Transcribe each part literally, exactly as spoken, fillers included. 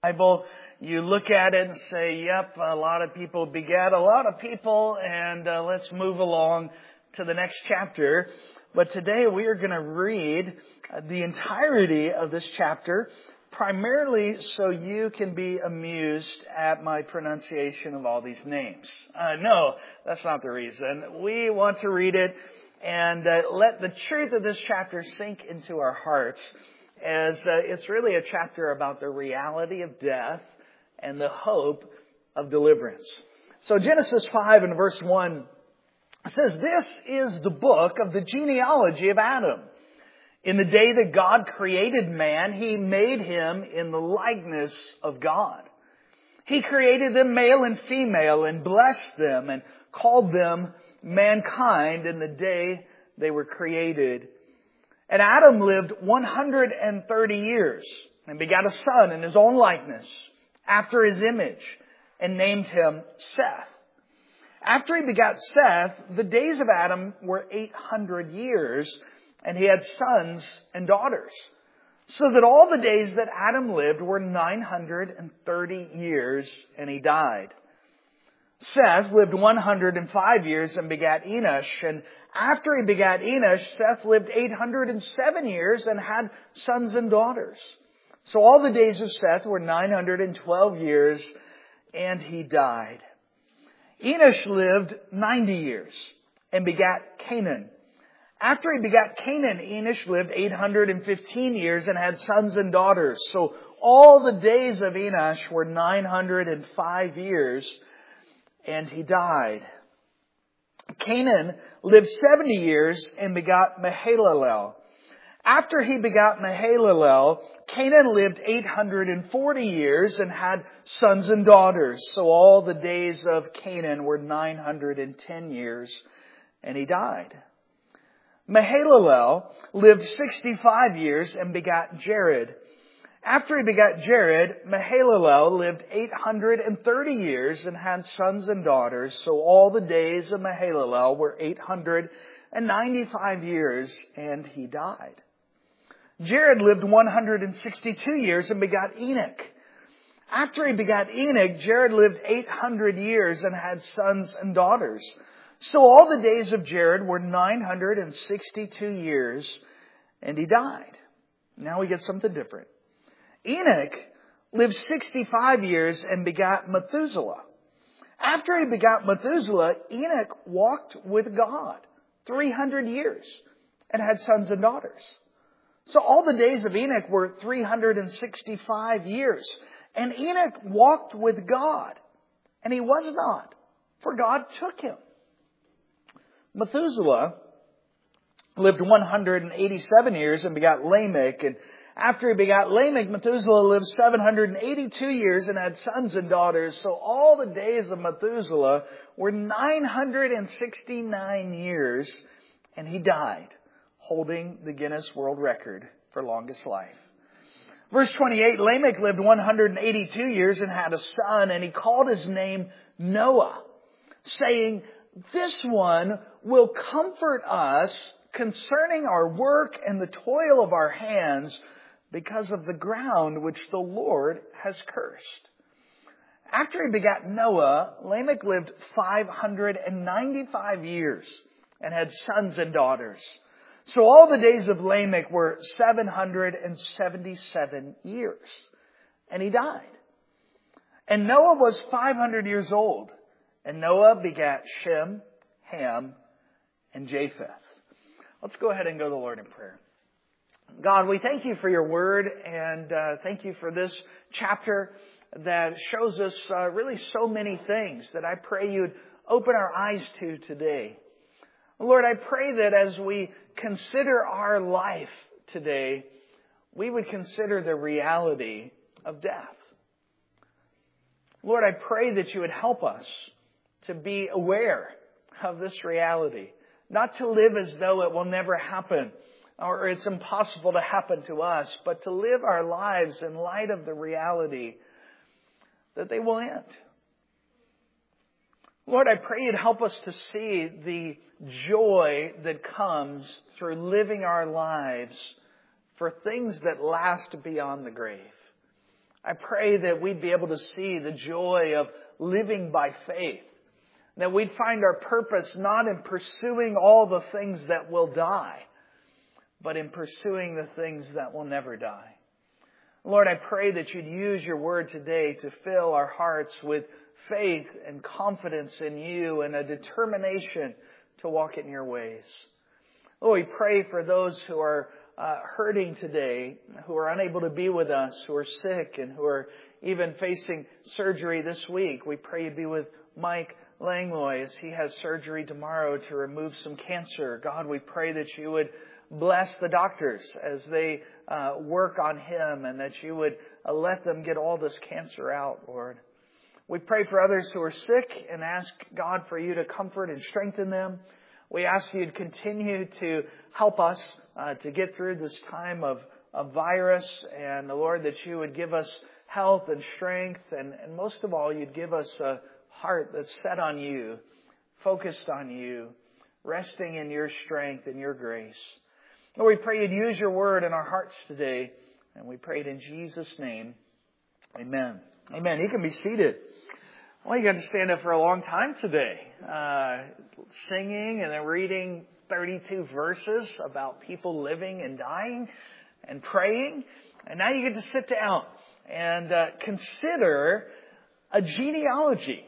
Bible, you look at it and say, yep, a lot of people begat a lot of people, and uh, let's move along to the next chapter. But today we are going to read the entirety of this chapter, primarily so you can be amused at my pronunciation of all these names. Uh, no, that's not the reason. We want to read it and uh, let the truth of this chapter sink into our hearts, as uh, it's really a chapter about the reality of death and the hope of deliverance. So Genesis five and verse one says, "This is the book of the genealogy of Adam. In the day that God created man, He made him in the likeness of God. He created them male and female and blessed them and called them mankind in the day they were created. And Adam lived one hundred thirty years and begat a son in his own likeness, after his image, and named him Seth. After he begat Seth, the days of Adam were eight hundred years, and he had sons and daughters, so that all the days that Adam lived were nine hundred thirty years, and he died. Seth lived one hundred five years and begat Enosh, and after he begat Enosh, Seth lived eight hundred seven years and had sons and daughters. So all the days of Seth were nine hundred twelve years, and he died. Enosh lived ninety years and begat Canaan. After he begat Canaan, Enosh lived eight hundred fifteen years and had sons and daughters. So all the days of Enosh were nine hundred five years, and he died. Canaan lived seventy years and begot Mahalalel. After he begot Mahalalel, Canaan lived eight hundred forty years and had sons and daughters. So all the days of Canaan were nine hundred ten years, and he died. Mahalalel lived sixty-five years and begat Jared. After he begat Jared, Mahalalel lived eight hundred thirty years and had sons and daughters. So all the days of Mahalalel were eight hundred ninety-five years, and he died. Jared lived one hundred sixty-two years and begot Enoch. After he begat Enoch, Jared lived eight hundred years and had sons and daughters. So all the days of Jared were nine hundred sixty-two years, and he died. Now we get something different. Enoch lived sixty-five years and begat Methuselah. After he begat Methuselah, Enoch walked with God three hundred years and had sons and daughters. So all the days of Enoch were three hundred sixty-five years. And Enoch walked with God, and he was not, for God took him. Methuselah lived one hundred eighty-seven years and begat Lamech. And after he begat Lamech, Methuselah lived seven hundred eighty-two years and had sons and daughters. So all the days of Methuselah were nine hundred sixty-nine years, and he died, holding the Guinness World Record for longest life. Verse twenty-eight, Lamech lived one hundred eighty-two years and had a son, and he called his name Noah, saying, "This one will comfort us concerning our work and the toil of our hands, because of the ground which the Lord has cursed." After he begat Noah, Lamech lived five hundred ninety-five years and had sons and daughters. So all the days of Lamech were seven hundred seventy-seven years, and he died. And Noah was five hundred years old, and Noah begat Shem, Ham, and Japheth. Let's go ahead and go to the Lord in prayer. God, we thank you for your word, and uh, thank you for this chapter that shows us uh, really so many things that I pray you'd open our eyes to today. Lord, I pray that as we consider our life today, we would consider the reality of death. Lord, I pray that you would help us to be aware of this reality, not to live as though it will never happen or it's impossible to happen to us, but to live our lives in light of the reality that they will end. Lord, I pray you'd help us to see the joy that comes through living our lives for things that last beyond the grave. I pray that we'd be able to see the joy of living by faith. That we'd find our purpose not in pursuing all the things that will die, but in pursuing the things that will never die. Lord, I pray that you'd use your word today to fill our hearts with faith and confidence in you and a determination to walk in your ways. Lord, we pray for those who are uh, hurting today, who are unable to be with us, who are sick and who are even facing surgery this week. We pray you'd be with Mike Langlois as he has surgery tomorrow to remove some cancer. God, we pray that you would bless the doctors as they uh, work on him and that you would uh, let them get all this cancer out, Lord. We pray for others who are sick and ask God for you to comfort and strengthen them. We ask you to continue to help us uh, to get through this time of, of virus, and Lord, that you would give us health and strength, and, and most of all, you'd give us a heart that's set on you, focused on you, resting in your strength and your grace. Lord, we pray you'd use your word in our hearts today, and we pray it in Jesus' name. Amen. Amen. You can be seated. Well, you got to stand up for a long time today, uh, singing and then reading thirty-two verses about people living and dying and praying. And now you get to sit down and uh, consider a genealogy.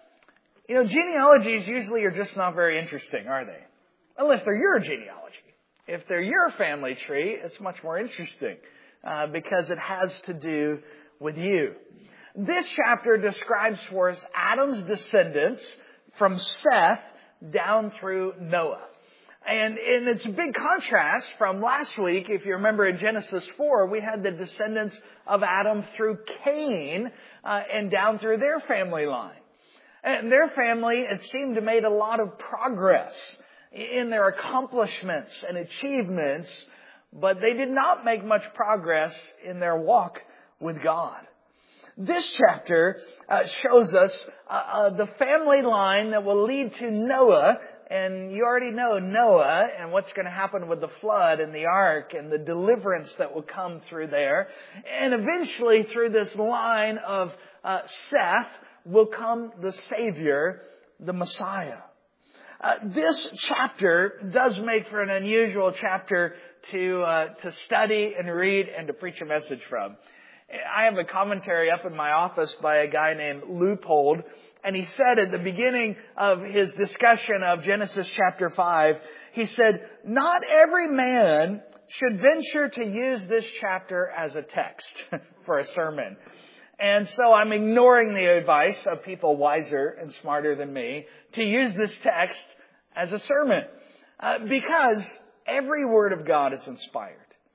You know, genealogies usually are just not very interesting, are they? Unless they're your genealogy. If they're your family tree, it's much more interesting uh, because it has to do with you. This chapter describes for us Adam's descendants from Seth down through Noah. And, and it's a big contrast from last week. If you remember in Genesis four, we had the descendants of Adam through Cain uh, and down through their family line. And their family, it seemed to made a lot of progress in their accomplishments and achievements, but they did not make much progress in their walk with God. This chapter uh, shows us uh, uh, the family line that will lead to Noah. And you already know Noah and what's going to happen with the flood and the ark and the deliverance that will come through there. And eventually through this line of uh, Seth will come the Savior, the Messiah. Uh, this chapter does make for an unusual chapter to uh, to study and read and to preach a message from. I have a commentary up in my office by a guy named Leupold, and he said at the beginning of his discussion of Genesis chapter five, he said, "Not every man should venture to use this chapter as a text for a sermon." And so I'm ignoring the advice of people wiser and smarter than me to use this text as a sermon. Uh, because every word of God is inspired.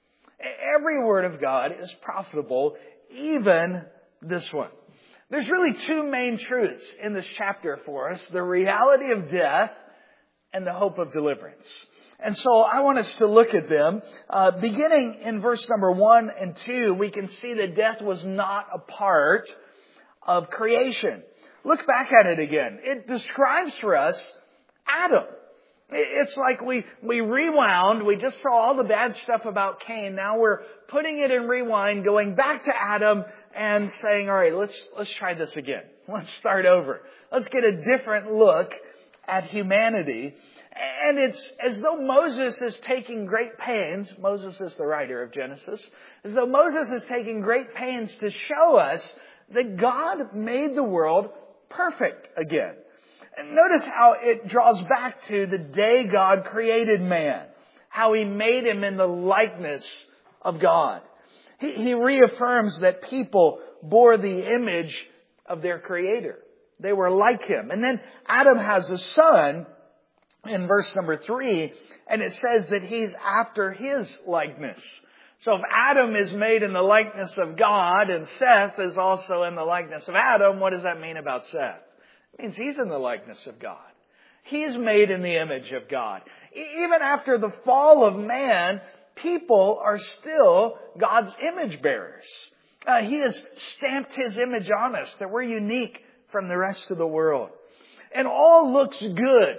Every word of God is profitable, even this one. There's really two main truths in this chapter for us: the reality of death and the hope of deliverance. And so I want us to look at them. Uh, beginning in verse number one and two, we can see that death was not a part of creation. Look back at it again. It describes for us Adam. It's like we, we rewound. We just saw all the bad stuff about Cain. Now we're putting it in rewind, going back to Adam and saying, all right, let's, let's try this again. Let's start over. Let's get a different look at humanity. And it's as though Moses is taking great pains. Moses is the writer of Genesis. As though Moses is taking great pains to show us that God made the world perfect again. And notice how it draws back to the day God created man. How He made him in the likeness of God. He, he reaffirms that people bore the image of their Creator. They were like Him. And then Adam has a son in verse number three, and it says that he's after his likeness. So if Adam is made in the likeness of God and Seth is also in the likeness of Adam, what does that mean about Seth? It means he's in the likeness of God. He's made in the image of God. Even after the fall of man, people are still God's image bearers. Uh, he has stamped His image on us, that we're unique from the rest of the world. And all looks good.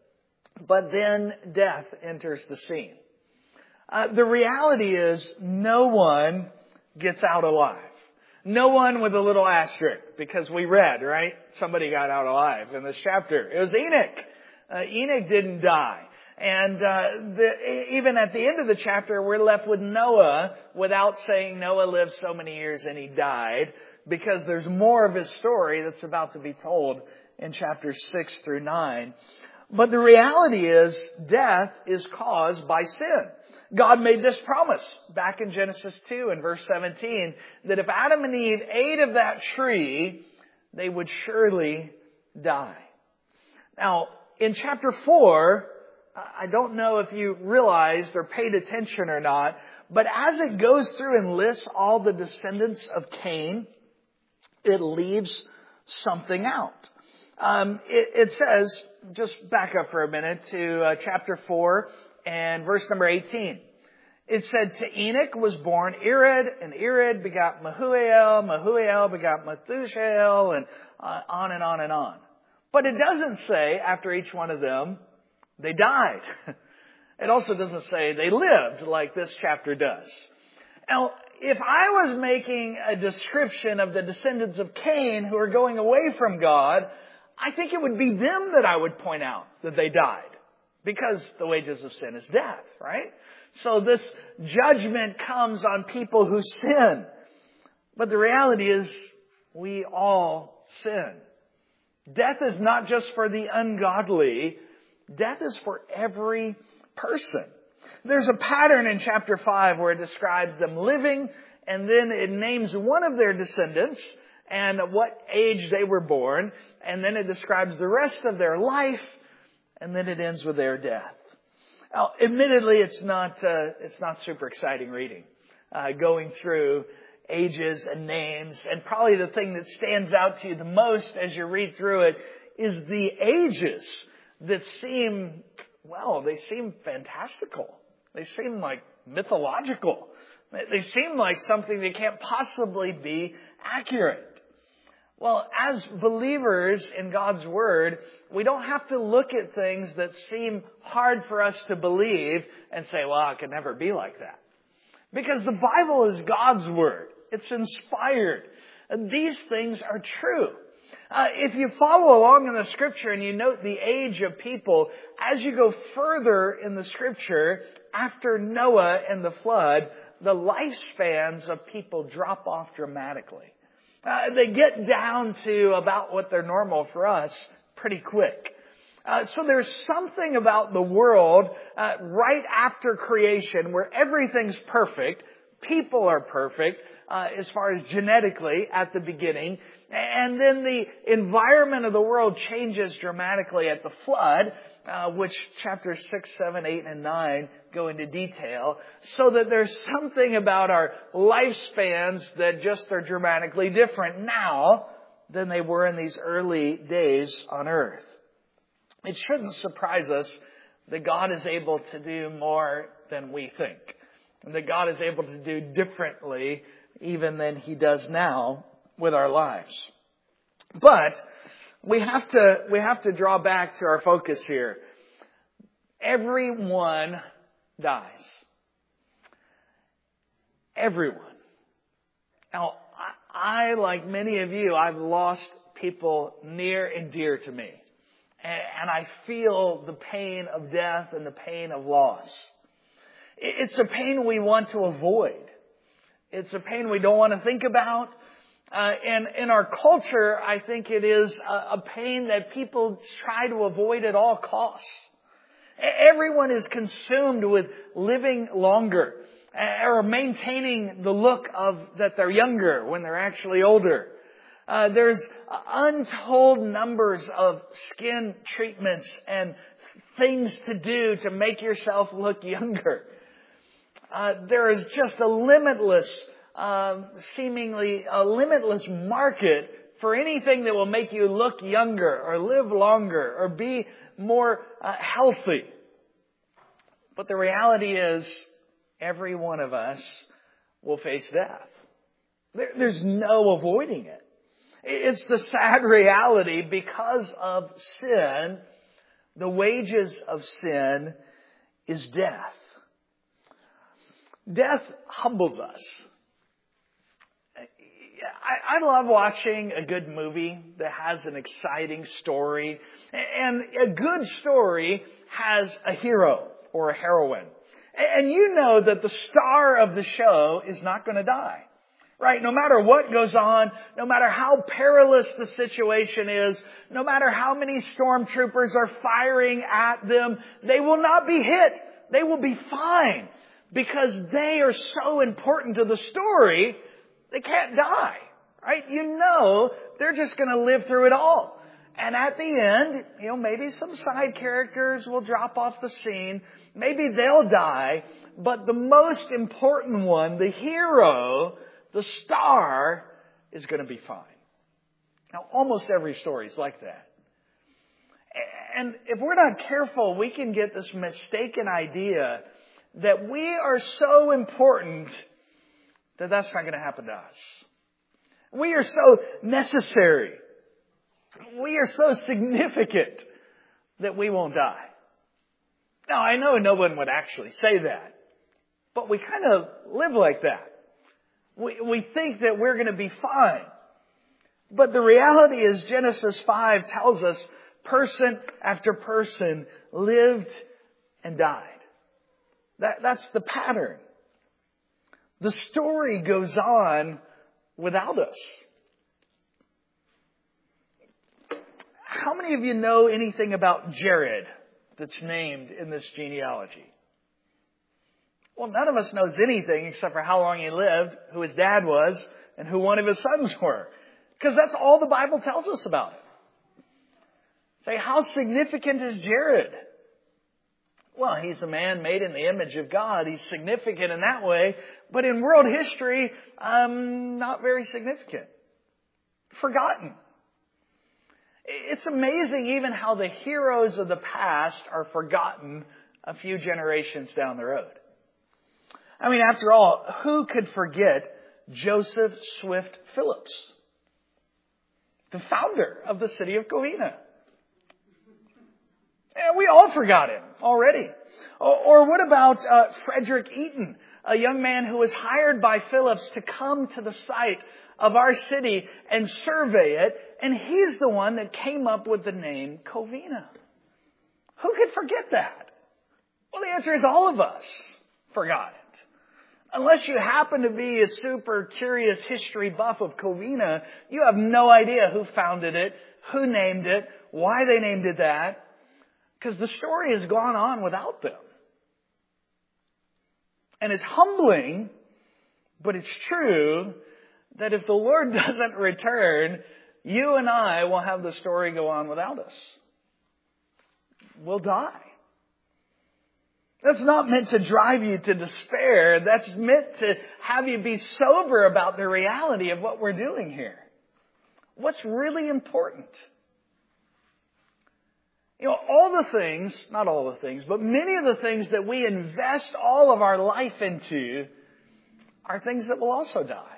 But then death enters the scene. Uh, the reality is no one gets out alive. No one with a little asterisk, because we read, right? Somebody got out alive in this chapter. It was Enoch. Uh, Enoch didn't die. And uh, the, even at the end of the chapter, we're left with Noah without saying Noah lived so many years and he died, because there's more of his story that's about to be told in chapters six through nine. But the reality is, death is caused by sin. God made this promise back in Genesis two and verse seventeen, that if Adam and Eve ate of that tree, they would surely die. Now, in chapter four, I don't know if you realized or paid attention or not, but as it goes through and lists all the descendants of Cain, it leaves something out. Um, it, it says, just back up for a minute to uh, chapter four and verse number eighteen. It said, to Enoch was born Irad, and Irad begot Mahuiel, Mahuiel begot Methuselah, and uh, on and on and on. But it doesn't say, after each one of them, they died. It also doesn't say they lived like this chapter does. Now, if I was making a description of the descendants of Cain who are going away from God, I think it would be them that I would point out that they died. Because the wages of sin is death, right? So this judgment comes on people who sin. But the reality is, we all sin. Death is not just for the ungodly. Death is for every person. There's a pattern in chapter five where it describes them living, and then it names one of their descendants and what age they were born, and then it describes the rest of their life, and then it ends with their death. Now, admittedly, it's not uh, it's not super exciting reading, uh, going through ages and names, and probably the thing that stands out to you the most as you read through it is the ages that seem, well, they seem fantastical. They seem like mythological. They seem like something that can't possibly be accurate. Well, as believers in God's Word, we don't have to look at things that seem hard for us to believe and say, well, it can never be like that. Because the Bible is God's Word. It's inspired. And these things are true. Uh, if you follow along in the Scripture and you note the age of people, as you go further in the Scripture, after Noah and the flood, the lifespans of people drop off dramatically. Uh, they get down to about what they're normal for us pretty quick. Uh, so there's something about the world uh, right after creation where everything's perfect, people are perfect uh, as far as genetically at the beginning, and then the environment of the world changes dramatically at the flood, uh, which chapters six, seven, eight, and nine go into detail, so that there's something about our lifespans that just are dramatically different now than they were in these early days on earth. It shouldn't surprise us that God is able to do more than we think, and that God is able to do differently even than He does now with our lives. But we have to we have to draw back to our focus here. Everyone dies. Everyone. Now, I, I, like many of you, I've lost people near and dear to me. And, and I feel the pain of death and the pain of loss. It's a pain we want to avoid. It's a pain we don't want to think about. Uh, and in our culture, I think it is a, a pain that people try to avoid at all costs. Everyone is consumed with living longer or maintaining the look of that they're younger when they're actually older. Uh, there's untold numbers of skin treatments and things to do to make yourself look younger. Uh, there is just a limitless Uh, seemingly a limitless market for anything that will make you look younger or live longer or be more uh, healthy. But the reality is, every one of us will face death. There, there's no avoiding it. It's the sad reality. Because of sin, the wages of sin is death. Death humbles us. I, I love watching a good movie that has an exciting story. And a good story has a hero or a heroine. And you know that the star of the show is not going to die. Right? No matter what goes on, no matter how perilous the situation is, no matter how many stormtroopers are firing at them, they will not be hit. They will be fine. Because they are so important to the story, they can't die. Right? You know they're just going to live through it all. And at the end, you know, maybe some side characters will drop off the scene. Maybe they'll die. But the most important one, the hero, the star, is going to be fine. Now, almost every story is like that. And if we're not careful, we can get this mistaken idea that we are so important that that's not going to happen to us. We are so necessary. We are so significant that we won't die. Now, I know no one would actually say that, but we kind of live like that. We, we think that we're going to be fine. But the reality is Genesis five tells us person after person lived and died. That, that's the pattern. The story goes on without us. How many of you know anything about Jared that's named in this genealogy? Well, none of us knows anything except for how long he lived, who his dad was, and who one of his sons were. Because that's all the Bible tells us about it. Say, how significant is Jared? Well, he's a man made in the image of God. He's significant in that way. But in world history, um, not very significant. Forgotten. It's amazing even how the heroes of the past are forgotten a few generations down the road. I mean, after all, who could forget Joseph Swift Phillips, the founder of the city of Covina? Yeah, we all forgot him already. Or, or what about uh, Frederick Eaton, a young man who was hired by Phillips to come to the site of our city and survey it, and he's the one that came up with the name Covina. Who could forget that? Well, the answer is all of us forgot it. Unless you happen to be a super curious history buff of Covina, you have no idea who founded it, who named it, why they named it that, because the story has gone on without them. And it's humbling, but it's true that if the Lord doesn't return, you and I will have the story go on without us. We'll die. That's not meant to drive you to despair. That's meant to have you be sober about the reality of what we're doing here. What's really important? You know, all the things, not all the things, but many of the things that we invest all of our life into are things that will also die.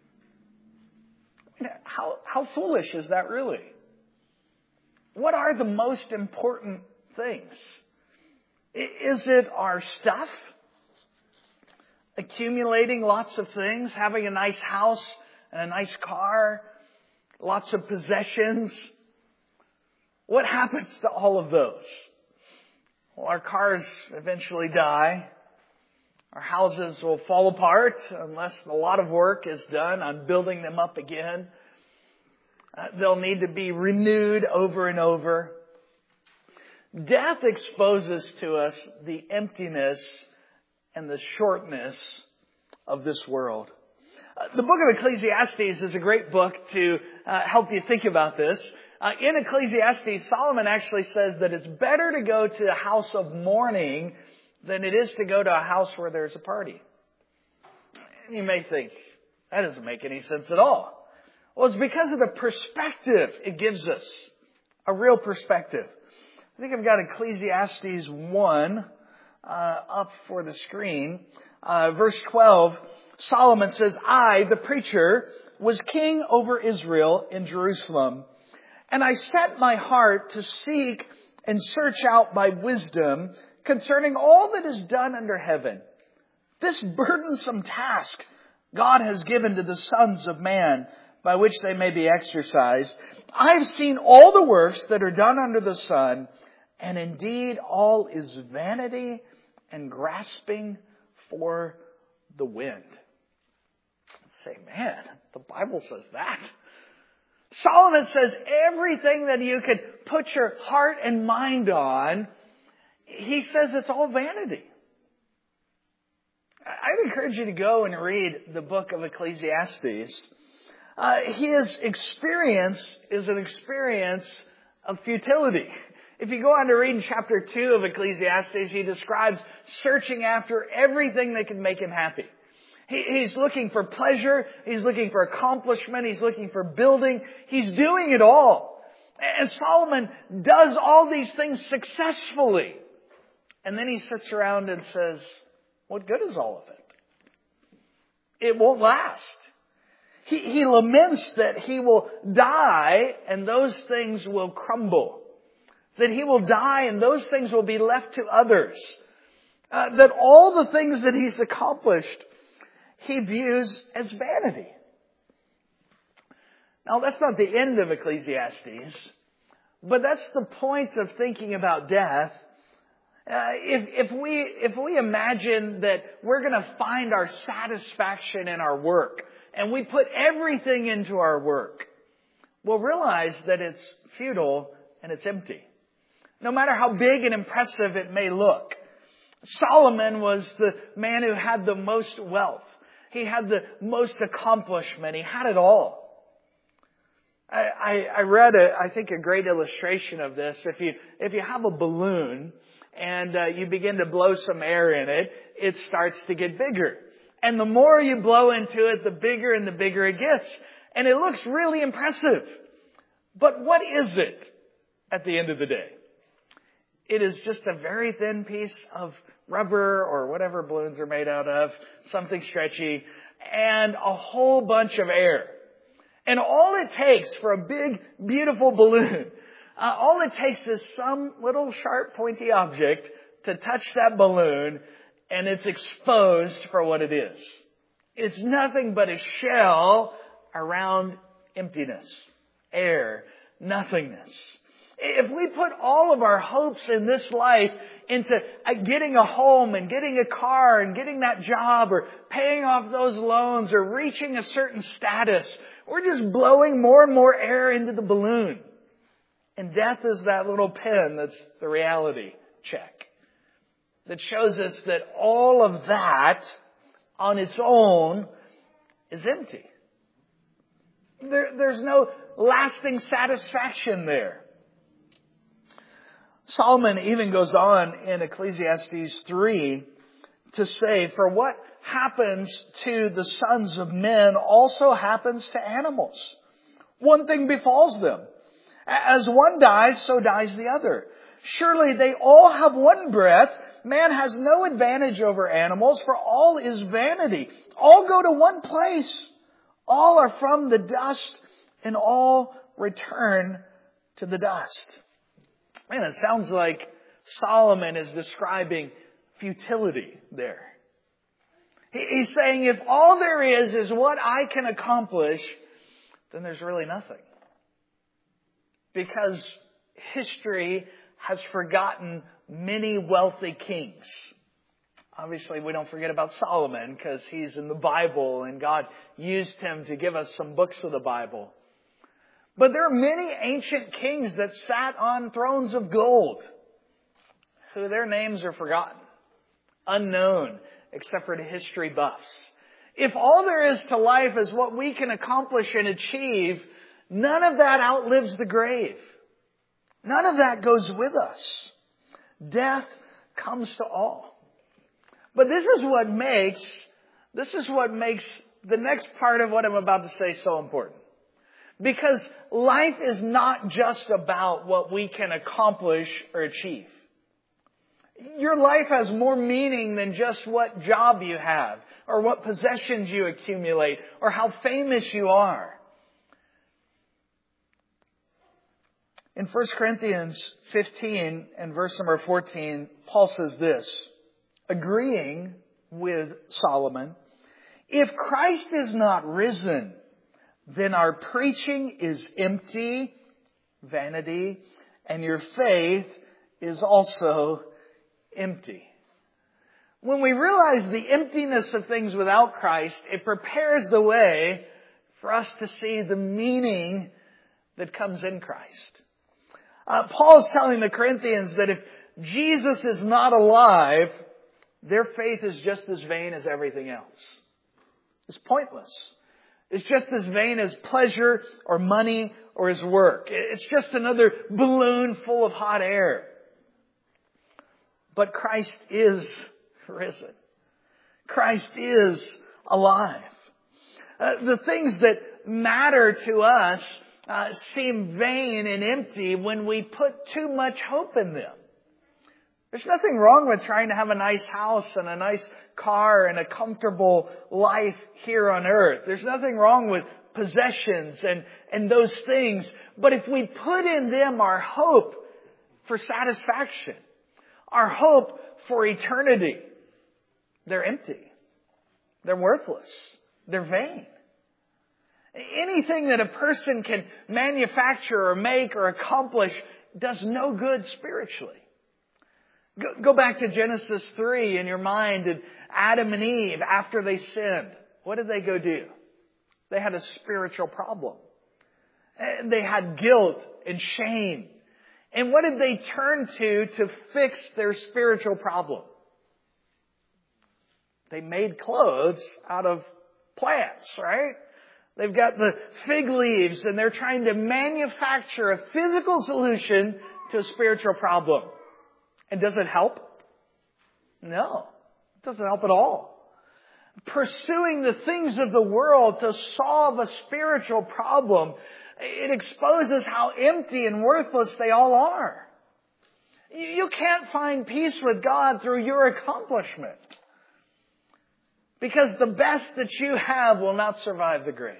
How, how foolish is that really? What are the most important things? Is it our stuff? Accumulating lots of things, having a nice house and a nice car, lots of possessions. What happens to all of those? Well, our cars eventually die. Our houses will fall apart unless a lot of work is done on building them up again. Uh, they'll need to be renewed over and over. Death exposes to us the emptiness and the shortness of this world. Uh, the book of Ecclesiastes is a great book to uh, help you think about this. Uh, in Ecclesiastes, Solomon actually says that it's better to go to a house of mourning than it is to go to a house where there's a party. And you may think, that doesn't make any sense at all. Well, it's because of the perspective it gives us. A real perspective. I think I've got Ecclesiastes one uh, up for the screen. Uh, verse twelve, Solomon says, I, the preacher, was king over Israel in Jerusalem. And I set my heart to seek and search out by wisdom concerning all that is done under heaven. This burdensome task God has given to the sons of man by which they may be exercised. I've seen all the works that are done under the sun, and indeed all is vanity and grasping for the wind. Say, man, the Bible says that. Solomon says everything that you could put your heart and mind on, he says it's all vanity. I'd encourage you to go and read the book of Ecclesiastes. Uh, his experience is an experience of futility. If you go on to read in chapter two of Ecclesiastes, he describes searching after everything that can make him happy. He, he's looking for pleasure. He's looking for accomplishment. He's looking for building. He's doing it all. And Solomon does all these things successfully. And then he sits around and says, what good is all of it? It won't last. He, he laments that he will die and those things will crumble. That he will die and those things will be left to others. Uh, that all the things that he's accomplished, he views as vanity. Now, that's not the end of Ecclesiastes, but that's the point of thinking about death. Uh, if, if we if we imagine that we're going to find our satisfaction in our work, and we put everything into our work, we'll realize that it's futile and it's empty. No matter how big and impressive it may look. Solomon was the man who had the most wealth. He had the most accomplishment. He had it all. I, I, I read, a, I think, a great illustration of this. If you if you have a balloon and uh, you begin to blow some air in it, it starts to get bigger. And the more you blow into it, the bigger and the bigger it gets. And it looks really impressive. But what is it at the end of the day? It is just a very thin piece of rubber or whatever balloons are made out of, something stretchy, and a whole bunch of air. And all it takes for a big, beautiful balloon, uh, all it takes is some little sharp, pointy object to touch that balloon, and it's exposed for what it is. It's nothing but a shell around emptiness, air, nothingness. If we put all of our hopes in this life into getting a home and getting a car and getting that job or paying off those loans or reaching a certain status, we're just blowing more and more air into the balloon. And death is that little pin that's the reality check that shows us that all of that on its own is empty. There, there's no lasting satisfaction there. Solomon even goes on in Ecclesiastes three to say, for what happens to the sons of men also happens to animals. One thing befalls them. As one dies, so dies the other. Surely they all have one breath. Man has no advantage over animals, for all is vanity. All go to one place. All are from the dust, and all return to the dust. Man, it sounds like Solomon is describing futility there. He's saying if all there is is what I can accomplish, then there's really nothing. Because history has forgotten many wealthy kings. Obviously, we don't forget about Solomon because he's in the Bible and God used him to give us some books of the Bible. But there are many ancient kings that sat on thrones of gold, who their names are forgotten, unknown, except for the history buffs. If all there is to life is what we can accomplish and achieve, none of that outlives the grave. None of that goes with us. Death comes to all. But this is what makes, this is what makes the next part of what I'm about to say so important. Because life is not just about what we can accomplish or achieve. Your life has more meaning than just what job you have, or what possessions you accumulate, or how famous you are. In First Corinthians fifteen and verse number fourteen, Paul says this, agreeing with Solomon, if Christ is not risen, then our preaching is empty, vanity, and your faith is also empty. When we realize the emptiness of things without Christ, it prepares the way for us to see the meaning that comes in Christ. Uh, Paul's telling the Corinthians that if Jesus is not alive, their faith is just as vain as everything else. It's pointless. It's just as vain as pleasure or money or his work. It's just another balloon full of hot air. But Christ is risen. Christ is alive. Uh, the things that matter to us uh, seem vain and empty when we put too much hope in them. There's nothing wrong with trying to have a nice house and a nice car and a comfortable life here on earth. There's nothing wrong with possessions and, and those things. But if we put in them our hope for satisfaction, our hope for eternity, they're empty. They're worthless. They're vain. Anything that a person can manufacture or make or accomplish does no good spiritually. Go, go back to Genesis three in your mind, and Adam and Eve, after they sinned, what did they go do? They had a spiritual problem. They had guilt and shame. And what did they turn to to fix their spiritual problem? They made clothes out of plants, right? They've got the fig leaves and they're trying to manufacture a physical solution to a spiritual problem. And does it help? No, it doesn't help at all. Pursuing the things of the world to solve a spiritual problem, it exposes how empty and worthless they all are. You can't find peace with God through your accomplishment. Because the best that you have will not survive the grave.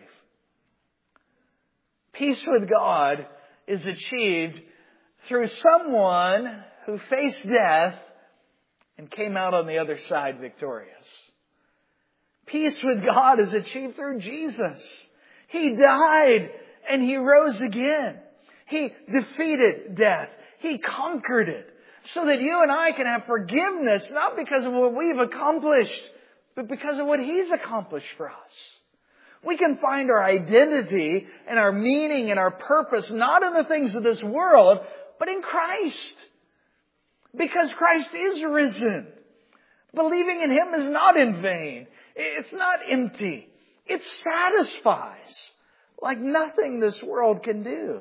Peace with God is achieved through someone who faced death and came out on the other side victorious. Peace with God is achieved through Jesus. He died and He rose again. He defeated death. He conquered it. So that you and I can have forgiveness, not because of what we've accomplished, but because of what He's accomplished for us. We can find our identity and our meaning and our purpose not in the things of this world, but in Christ. Because Christ is risen. Believing in Him is not in vain. It's not empty. It satisfies like nothing this world can do.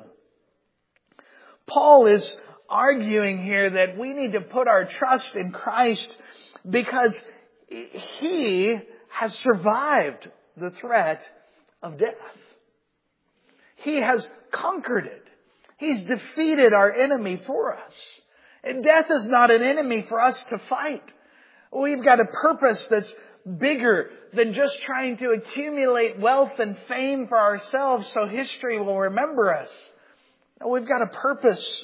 Paul is arguing here that we need to put our trust in Christ because He has survived the threat of death. He has conquered it. He's defeated our enemy for us. And death is not an enemy for us to fight. We've got a purpose that's bigger than just trying to accumulate wealth and fame for ourselves so history will remember us. No, we've got a purpose,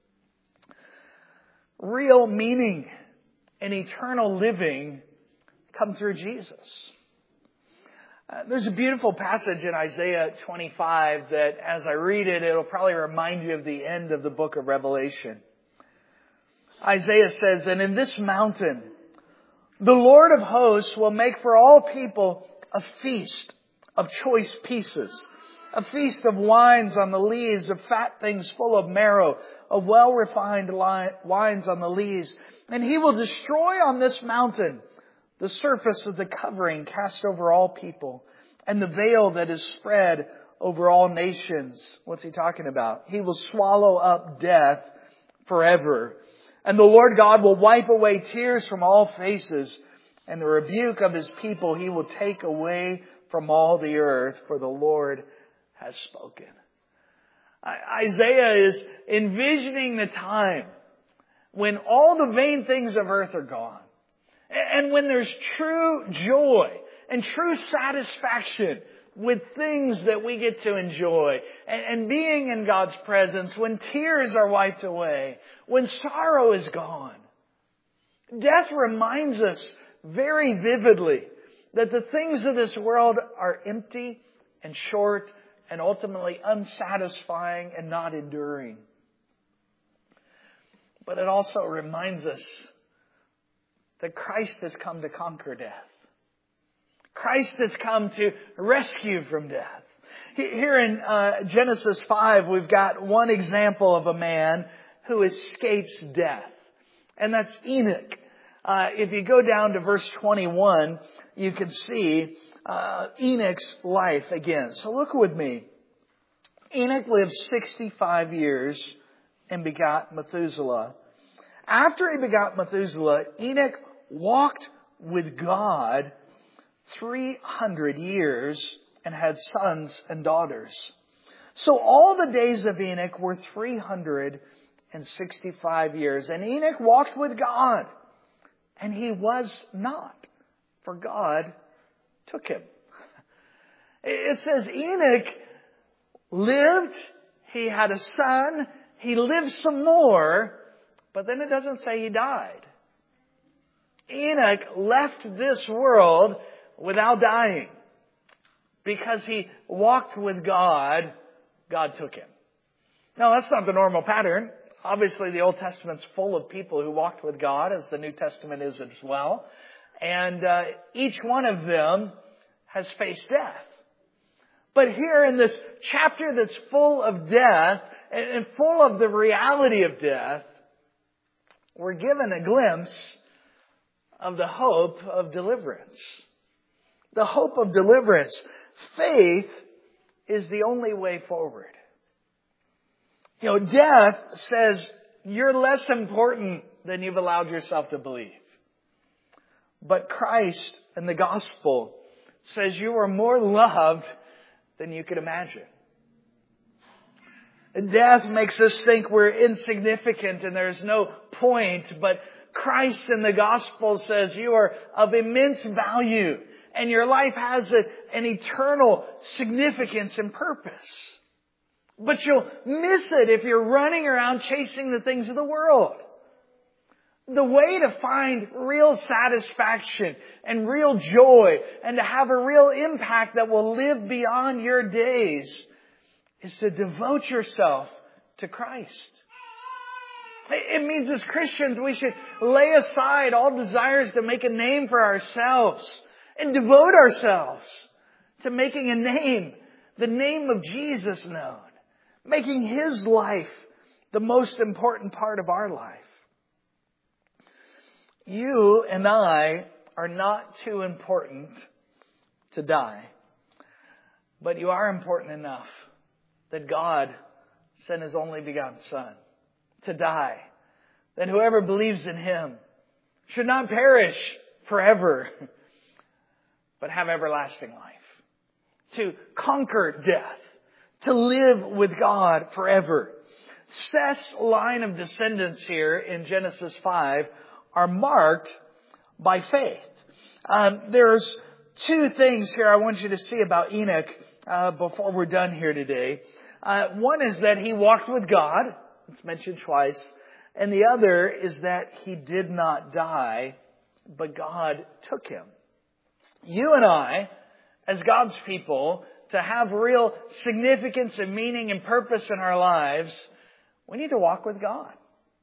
real meaning, and eternal living come through Jesus. Uh, there's a beautiful passage in Isaiah twenty-five that as I read it, it'll probably remind you of the end of the book of Revelation. Isaiah says, "And in this mountain, the Lord of hosts will make for all people a feast of choice pieces, a feast of wines on the lees, of fat things full of marrow, of well-refined wines on the lees. And He will destroy on this mountain the surface of the covering cast over all people, and the veil that is spread over all nations." What's He talking about? He will swallow up death forever. "And the Lord God will wipe away tears from all faces, and the rebuke of His people He will take away from all the earth, for the Lord has spoken." Isaiah is envisioning the time when all the vain things of earth are gone. And when there's true joy and true satisfaction with things that we get to enjoy and, and being in God's presence, when tears are wiped away, when sorrow is gone. Death reminds us very vividly that the things of this world are empty and short and ultimately unsatisfying and not enduring. But it also reminds us that Christ has come to conquer death. Christ has come to rescue from death. Here in uh, Genesis five, we've got one example of a man who escapes death. And that's Enoch. Uh, if you go down to verse twenty-one, you can see uh, Enoch's life again. So look with me. Enoch lived sixty-five years and begot Methuselah. After he begot Methuselah, Enoch walked with God three hundred years and had sons and daughters. So all the days of Enoch were three hundred sixty-five years. And Enoch walked with God. And he was not, for God took him. It says Enoch lived, he had a son, he lived some more, but then it doesn't say he died. Enoch left this world without dying. Because he walked with God, God took him. Now, that's not the normal pattern. Obviously, the Old Testament's full of people who walked with God, as the New Testament is as well. And uh, each one of them has faced death. But here in this chapter that's full of death and full of the reality of death, we're given a glimpse of the hope of deliverance. The hope of deliverance. Faith is the only way forward. You know, death says you're less important than you've allowed yourself to believe. But Christ and the gospel says you are more loved than you could imagine. Death makes us think we're insignificant and there's no point, but Christ and the gospel says you are of immense value and your life has a, an eternal significance and purpose. But you'll miss it if you're running around chasing the things of the world. The way to find real satisfaction and real joy and to have a real impact that will live beyond your days is to devote yourself to Christ. It means as Christians we should lay aside all desires to make a name for ourselves and devote ourselves to making a name, the name of Jesus known, making His life the most important part of our life. You and I are not too important to die, but you are important enough that God sent His only begotten Son to die, that whoever believes in Him should not perish forever, but have everlasting life, to conquer death, to live with God forever. Seth's line of descendants here in Genesis five are marked by faith. Um, there's two things here I want you to see about Enoch uh, before we're done here today. Uh, one is that he walked with God. It's mentioned twice. And the other is that he did not die, but God took him. You and I, as God's people, to have real significance and meaning and purpose in our lives, we need to walk with God.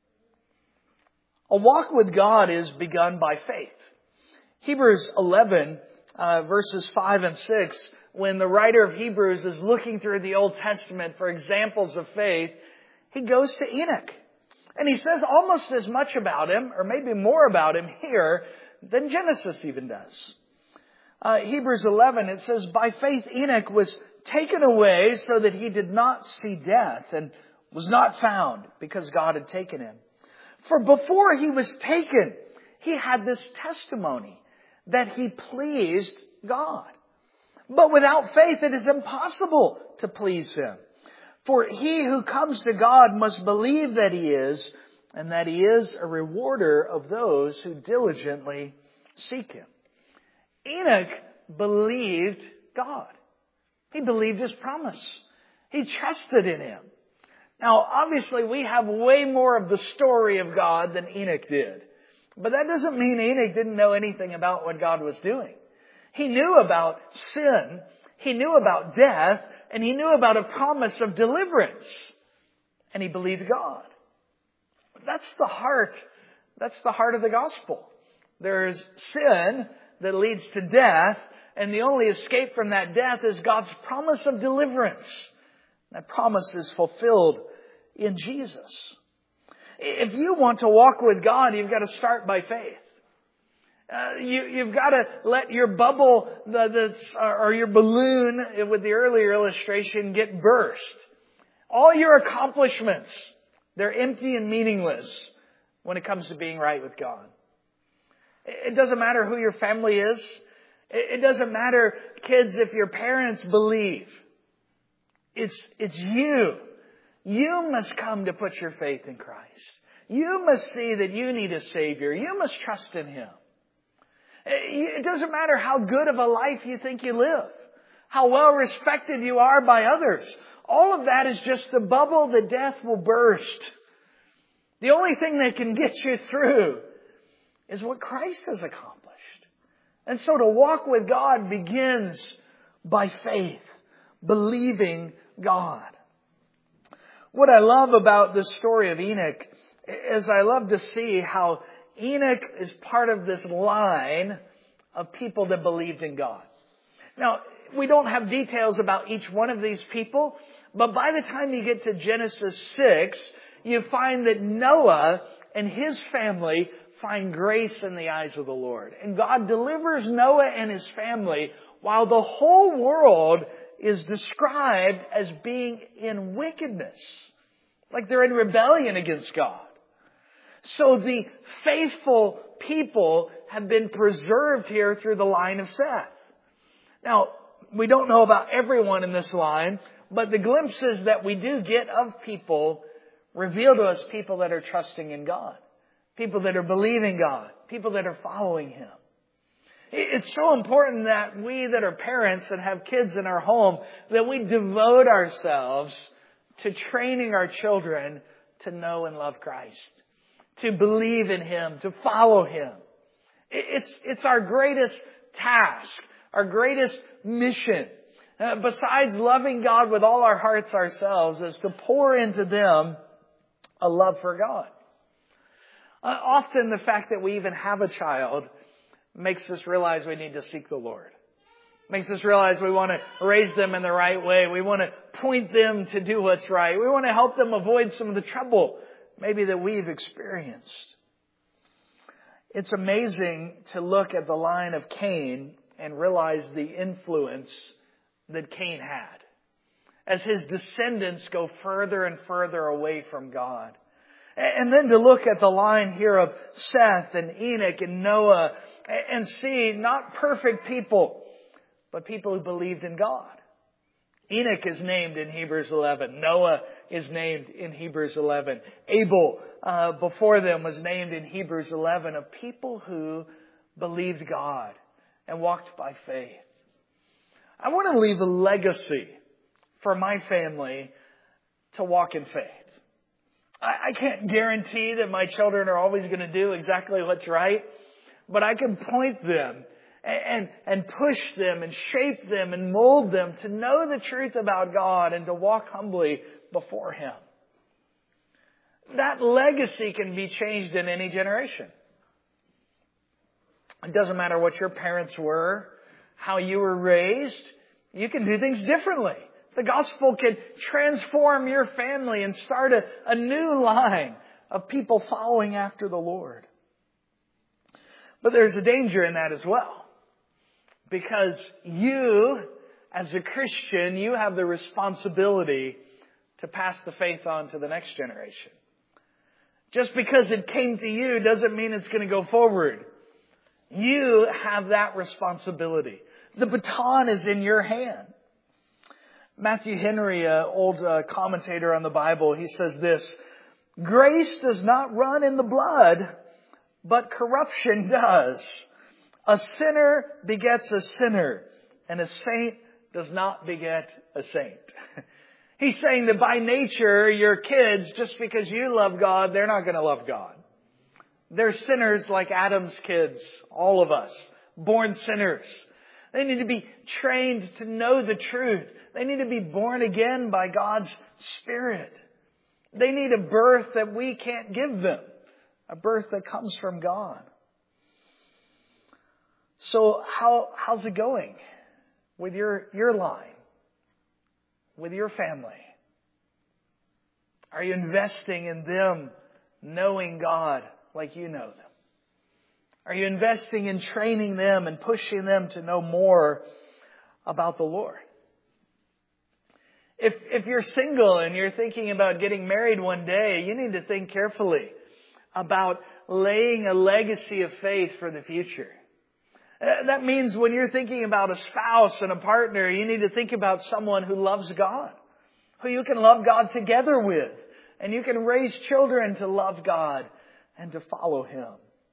A walk with God is begun by faith. Hebrews eleven, uh, verses five and six, when the writer of Hebrews is looking through the Old Testament for examples of faith, he goes to Enoch. And he says almost as much about him, or maybe more about him here, than Genesis even does. Uh, Hebrews eleven, it says, by faith Enoch was taken away so that he did not see death and was not found because God had taken him. For before he was taken, he had this testimony that he pleased God. But without faith, it is impossible to please Him. For he who comes to God must believe that He is, and that He is a rewarder of those who diligently seek Him. Enoch believed God. He believed His promise. He trusted in Him. Now, obviously, we have way more of the story of God than Enoch did. But that doesn't mean Enoch didn't know anything about what God was doing. He knew about sin. He knew about death. and he knew about a promise of deliverance. And he believed God. That's the heart. That's the heart of the gospel. There's sin that leads to death, and the only escape from that death is God's promise of deliverance. That promise is fulfilled in Jesus. If you want to walk with God, you've got to start by faith. Uh, you, you've got to let your bubble, the, the, or your balloon, with the earlier illustration, get burst. All your accomplishments, they're empty and meaningless when it comes to being right with God. It doesn't matter who your family is. It doesn't matter, kids, if your parents believe. It's, it's you. You must come to put your faith in Christ. You must see that you need a Savior. You must trust in Him. It doesn't matter how good of a life you think you live, how well respected you are by others. All of that is just the bubble that death will burst. The only thing that can get you through is what Christ has accomplished. And so to walk with God begins by faith, believing God. What I love about the story of Enoch is I love to see how Enoch is part of this line of people that believed in God. Now, we don't have details about each one of these people, but by the time you get to Genesis six, you find that Noah and his family find grace in the eyes of the Lord. And God delivers Noah and his family while the whole world is described as being in wickedness. Like they're in rebellion against God. So the faithful people have been preserved here through the line of Seth. Now, we don't know about everyone in this line, but the glimpses that we do get of people reveal to us people that are trusting in God. People that are believing God. People that are following Him. It's so important that we that are parents and have kids in our home, that we devote ourselves to training our children to know and love Christ. To believe in Him. To follow Him. It's, it's our greatest task. Our greatest mission. Uh, besides loving God with all our hearts ourselves, is to pour into them a love for God. Uh, often the fact that we even have a child makes us realize we need to seek the Lord. Makes us realize we want to raise them in the right way. We want to point them to do what's right. We want to help them avoid some of the trouble maybe that we've experienced. It's amazing to look at the line of Cain and realize the influence that Cain had as his descendants go further and further away from God. And then to look at the line here of Seth and Enoch and Noah and see not perfect people, but people who believed in God. Enoch is named in Hebrews eleven. Noah is named in Hebrews eleven. Abel, uh, before them, was named in Hebrews eleven, of people who believed God and walked by faith. I want to leave a legacy for my family to walk in faith. I can't guarantee that my children are always going to do exactly what's right, but I can point them and, and push them and shape them and mold them to know the truth about God and to walk humbly before Him. That legacy can be changed in any generation. It doesn't matter what your parents were, how you were raised. You can do things differently. The gospel can transform your family and start a, a new line of people following after the Lord. But there's a danger in that as well. Because you, as a Christian, you have the responsibility to pass the faith on to the next generation. Just because it came to you doesn't mean it's going to go forward. You have that responsibility. The baton is in your hand. Matthew Henry, an old uh, commentator on the Bible, he says this: grace does not run in the blood, but corruption does. A sinner begets a sinner, and a saint does not beget a saint. He's saying that by nature, your kids, just because you love God, they're not going to love God. They're sinners like Adam's kids, all of us, born sinners. They need to be trained to know the truth. They need to be born again by God's Spirit. They need a birth that we can't give them. A birth that comes from God. So how how's it going with your, your line? With your family? Are you investing in them knowing God like you know them? Are you investing in training them and pushing them to know more about the Lord? If if you're single and you're thinking about getting married one day, you need to think carefully about laying a legacy of faith for the future. That means when you're thinking about a spouse and a partner, you need to think about someone who loves God, who you can love God together with, and you can raise children to love God and to follow Him.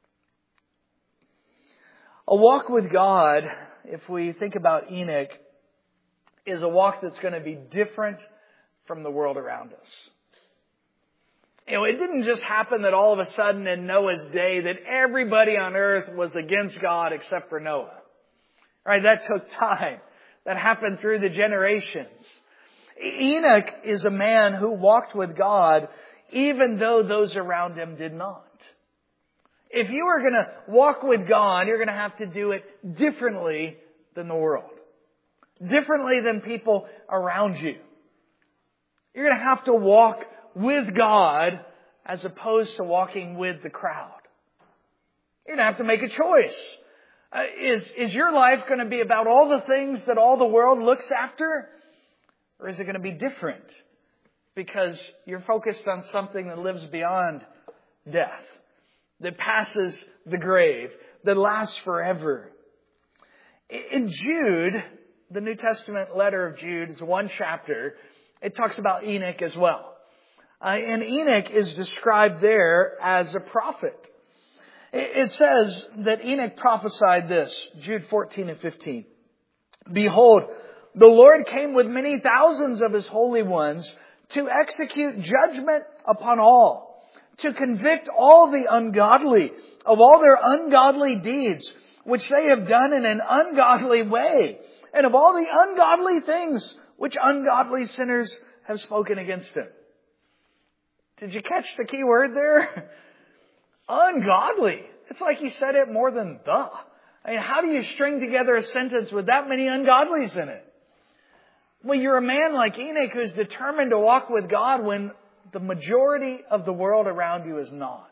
A walk with God, if we think about Enoch, is a walk that's going to be different from the world around us. You know, it didn't just happen that all of a sudden in Noah's day that everybody on earth was against God except for Noah. Right? That took time. That happened through the generations. Enoch is a man who walked with God even though those around him did not. If you are going to walk with God, you're going to have to do it differently than the world. Differently than people around you. You're going to have to walk with God as opposed to walking with the crowd. You're going to have to make a choice. Uh, is, is your life going to be about all the things that all the world looks after? Or is it going to be different? Because you're focused on something that lives beyond death. That passes the grave. That lasts forever. In Jude, the New Testament letter of Jude is one chapter. It talks about Enoch as well. Uh, and Enoch is described there as a prophet. It, it says that Enoch prophesied this, Jude fourteen and fifteen. Behold, the Lord came with many thousands of His holy ones to execute judgment upon all, to convict all the ungodly of all their ungodly deeds, which they have done in an ungodly way, and of all the ungodly things which ungodly sinners have spoken against Him. Did you catch the key word there? Ungodly. It's like He said it more than the. I mean, how do you string together a sentence with that many ungodlies in it? Well, you're a man like Enoch who's determined to walk with God when the majority of the world around you is not.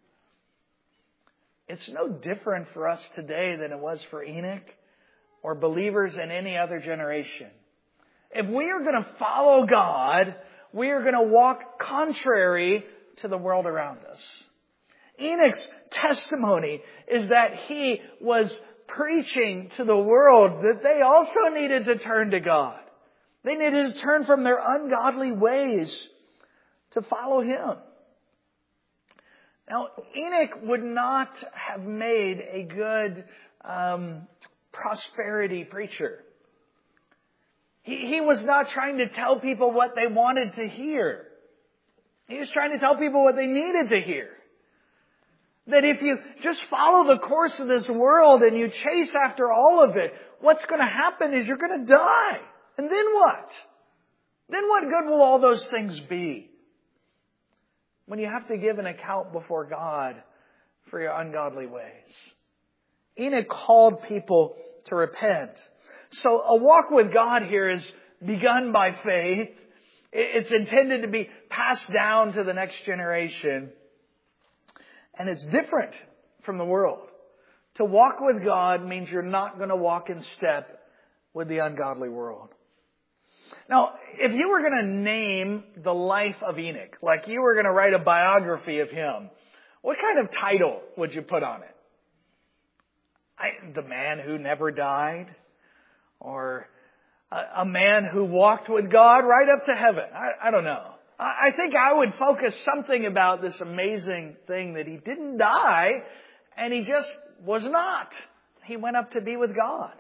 It's no different for us today than it was for Enoch or believers in any other generation. If we are going to follow God, we are going to walk contrary to the world around us. Enoch's testimony is that he was preaching to the world that they also needed to turn to God. They needed to turn from their ungodly ways to follow Him. Now, Enoch would not have made a good um, prosperity preacher. He, he was not trying to tell people what they wanted to hear. He was trying to tell people what they needed to hear. That if you just follow the course of this world and you chase after all of it, what's going to happen is you're going to die. And then what? Then what good will all those things be? When you have to give an account before God for your ungodly ways. Enoch called people to repent. So a walk with God here is begun by faith. It's intended to be passed down to the next generation. And it's different from the world. To walk with God means you're not going to walk in step with the ungodly world. Now, if you were going to name the life of Enoch, like you were going to write a biography of him, what kind of title would you put on it? I, the man who never died? Or a, a man who walked with God right up to heaven? I, I don't know. I, I think I would focus something about this amazing thing that he didn't die and he just was not. He went up to be with God.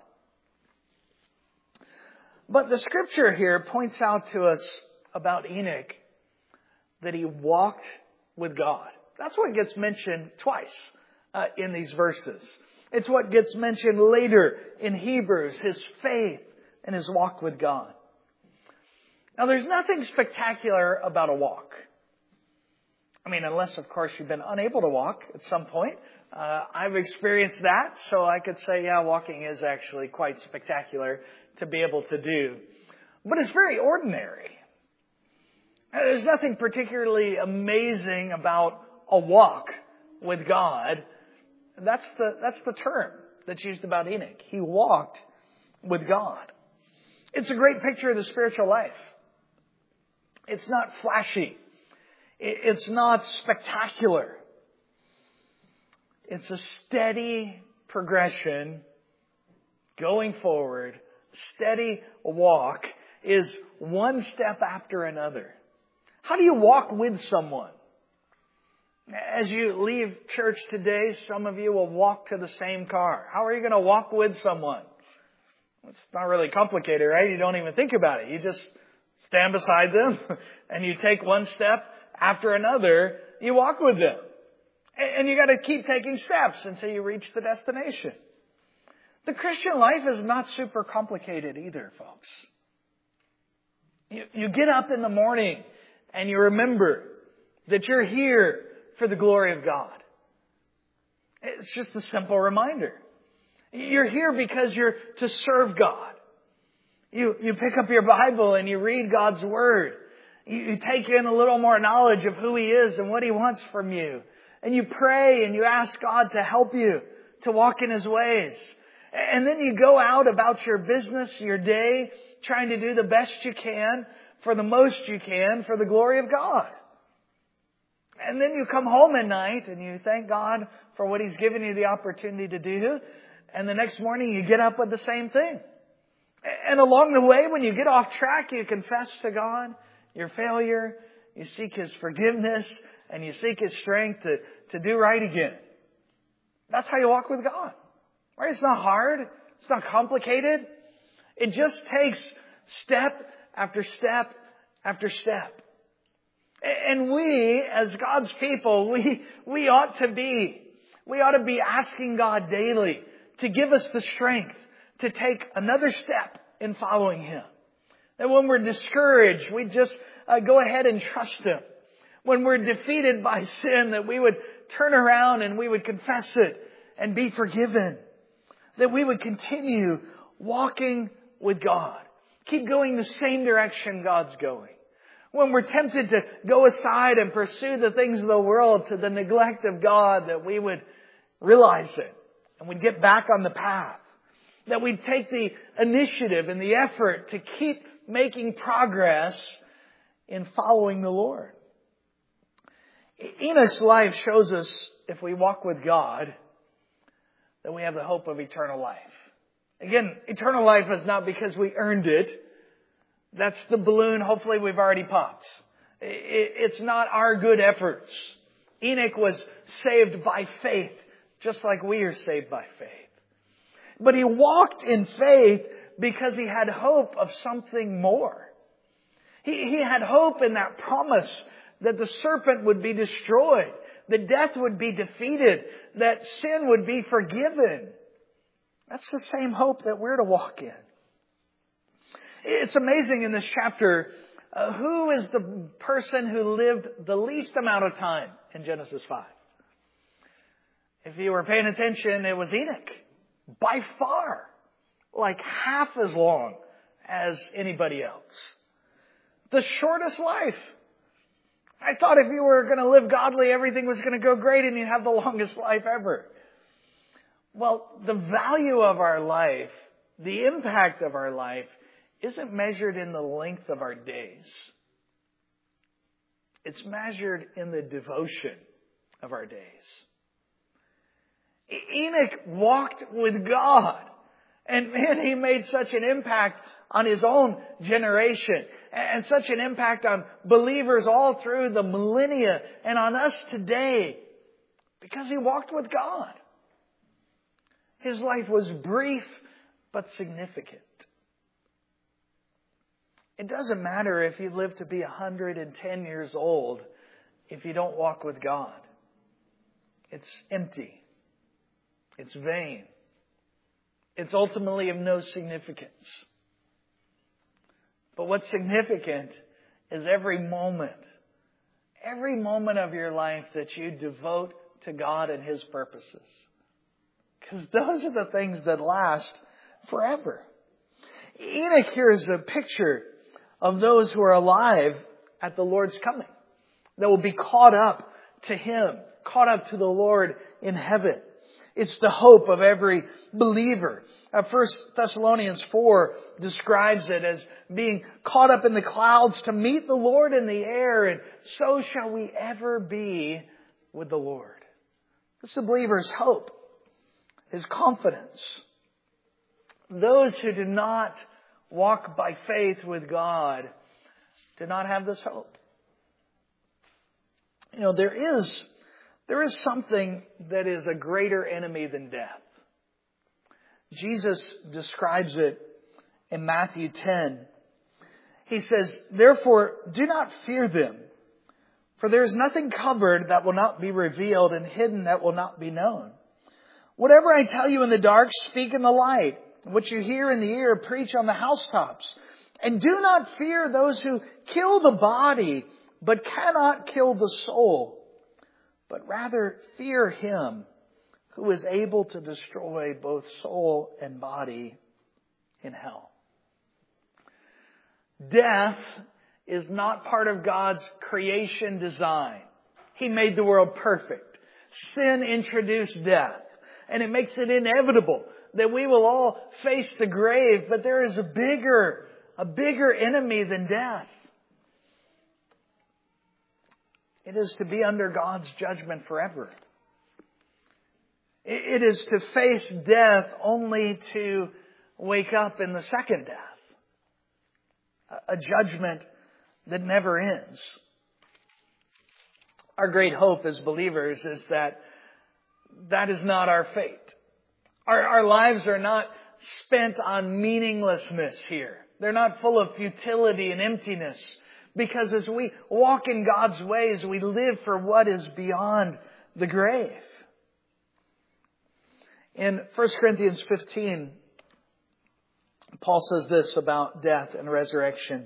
But the scripture here points out to us about Enoch that he walked with God. That's what gets mentioned twice uh, in these verses. It's what gets mentioned later in Hebrews, his faith and his walk with God. Now, there's nothing spectacular about a walk. I mean, unless, of course, you've been unable to walk at some point. Uh, I've experienced that, so I could say, yeah, walking is actually quite spectacular to be able to do. But it's very ordinary. There's nothing particularly amazing about a walk with God. That's the, that's the term that's used about Enoch. He walked with God. It's a great picture of the spiritual life. It's not flashy. It's not spectacular. It's a steady progression going forward. Steady walk is one step after another. How do you walk with someone? As you leave church today, some of you will walk to the same car. How are you going to walk with someone? It's not really complicated, right? You don't even think about it. You just stand beside them and you take one step after another. You walk with them. And you got to keep taking steps until you reach the destination. The Christian life is not super complicated either, folks. You, you get up in the morning and you remember that you're here for the glory of God. It's just a simple reminder. You're here because you're to serve God. You, you pick up your Bible and you read God's Word. You, you take in a little more knowledge of who He is and what He wants from you. And you pray and you ask God to help you to walk in His ways. And then you go out about your business, your day, trying to do the best you can for the most you can for the glory of God. And then you come home at night and you thank God for what He's given you the opportunity to do. And the next morning you get up with the same thing. And along the way, when you get off track, you confess to God your failure. You seek His forgiveness and you seek His strength to, to do right again. That's how you walk with God. Right? It's not hard. It's not complicated. It just takes step after step after step. And we, as God's people, we, we ought to be, we ought to be asking God daily to give us the strength to take another step in following Him. That when we're discouraged, we just uh, go ahead and trust Him. When we're defeated by sin, that we would turn around and we would confess it and be forgiven. That we would continue walking with God. Keep going the same direction God's going. When we're tempted to go aside and pursue the things of the world to the neglect of God, that we would realize it and we'd get back on the path. That we'd take the initiative and the effort to keep making progress in following the Lord. Enoch's life shows us, if we walk with God, that we have the hope of eternal life. Again, eternal life is not because we earned it. That's the balloon hopefully we've already popped. It's not our good efforts. Enoch was saved by faith, just like we are saved by faith. But he walked in faith because he had hope of something more. He, he had hope in that promise that the serpent would be destroyed, that death would be defeated, that sin would be forgiven. That's the same hope that we're to walk in. It's amazing in this chapter, uh, who is the person who lived the least amount of time in Genesis five? If you were paying attention, it was Enoch. By far. Like half as long as anybody else. The shortest life. I thought if you were going to live godly, everything was going to go great and you'd have the longest life ever. Well, the value of our life, the impact of our life, isn't measured in the length of our days. It's measured in the devotion of our days. Enoch walked with God. And man, he made such an impact on his own generation. And such an impact on believers all through the millennia and on us today. Because he walked with God. His life was brief but significant. It doesn't matter if you live to be one hundred ten years old if you don't walk with God. It's empty. It's vain. It's ultimately of no significance. But what's significant is every moment, every moment of your life that you devote to God and His purposes. Because those are the things that last forever. Enoch here is a picture of those who are alive at the Lord's coming. That will be caught up to Him, caught up to the Lord in heaven. It's the hope of every believer. Uh, First Thessalonians four describes it as being caught up in the clouds to meet the Lord in the air, and so shall we ever be with the Lord. This is the believer's hope, his confidence. Those who do not walk by faith with God do not have this hope. You know, there is, there is something that is a greater enemy than death. Jesus describes it in Matthew ten. He says, "Therefore, do not fear them, for there is nothing covered that will not be revealed, and hidden that will not be known. Whatever I tell you in the dark, speak in the light. What you hear in the ear, preach on the housetops. And do not fear those who kill the body, but cannot kill the soul. But rather fear Him who is able to destroy both soul and body in hell." Death is not part of God's creation design. He made the world perfect. Sin introduced death, and it makes it inevitable that we will all face the grave, but there is a bigger, a bigger enemy than death. It is to be under God's judgment forever. It is to face death only to wake up in the second death. A judgment that never ends. Our great hope as believers is that that is not our fate. Our, our lives are not spent on meaninglessness here. They're not full of futility and emptiness. Because as we walk in God's ways, we live for what is beyond the grave. In First Corinthians fifteen, Paul says this about death and resurrection.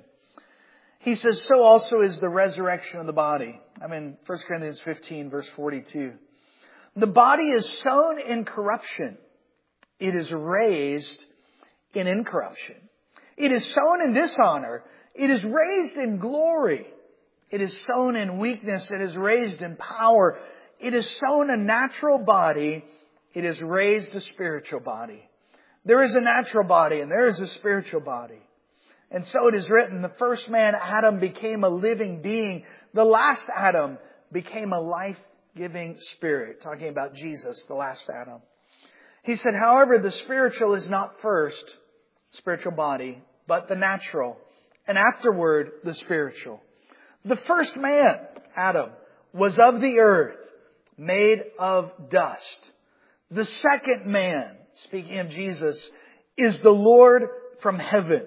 He says, "So also is the resurrection of the body." I'm in First Corinthians fifteen, verse forty-two. "The body is sown in corruption. It is raised in incorruption. It is sown in dishonor. It is raised in glory. It is sown in weakness. It is raised in power. It is sown a natural body. It is raised a spiritual body. There is a natural body and there is a spiritual body. And so it is written, the first man, Adam, became a living being. The last Adam became a life-giving spirit." Talking about Jesus, the last Adam. He said, "However, the spiritual is not first, spiritual body, but the natural. And afterward, the spiritual. The first man, Adam, was of the earth, made of dust. The second man," speaking of Jesus, "is the Lord from heaven.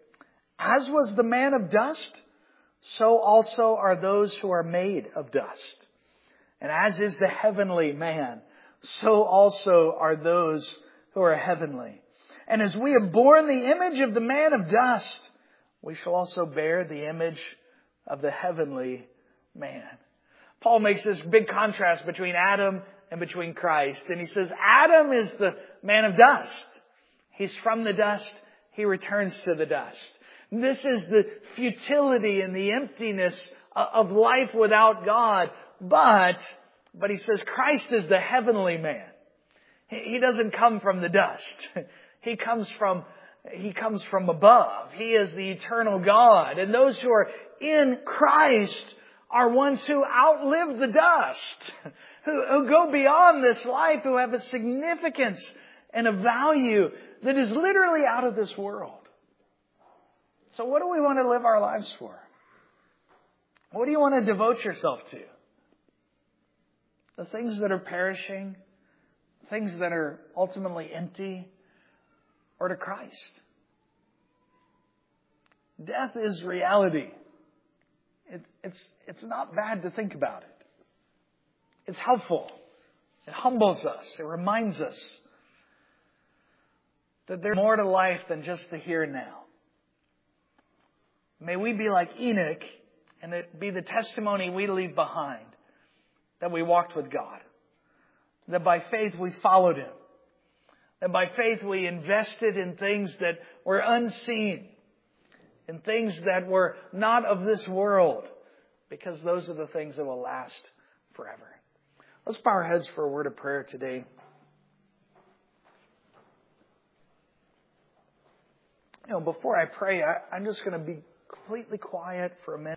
As was the man of dust, so also are those who are made of dust. And as is the heavenly man, so also are those who are heavenly. And as we have borne the image of the man of dust, we shall also bear the image of the heavenly man." Paul makes this big contrast between Adam and between Christ. And he says, Adam is the man of dust. He's from the dust. He returns to the dust. This is the futility and the emptiness of life without God. But, but he says Christ is the heavenly man. He doesn't come from the dust. He comes from, he comes from above. He is the eternal God. And those who are in Christ are ones who outlive the dust, who, who go beyond this life, who have a significance and a value that is literally out of this world. So what do we want to live our lives for? What do you want to devote yourself to? The things that are perishing, things that are ultimately empty, or to Christ? Death is reality. It, it's, it's not bad to think about it. It's helpful. It humbles us. It reminds us that there's more to life than just the here and now. May we be like Enoch, and it be the testimony we leave behind, that we walked with God, that by faith we followed Him, that by faith we invested in things that were unseen, in things that were not of this world, because those are the things that will last forever. Let's bow our heads for a word of prayer today. You know, before I pray, I, I'm just going to be completely quiet for a minute.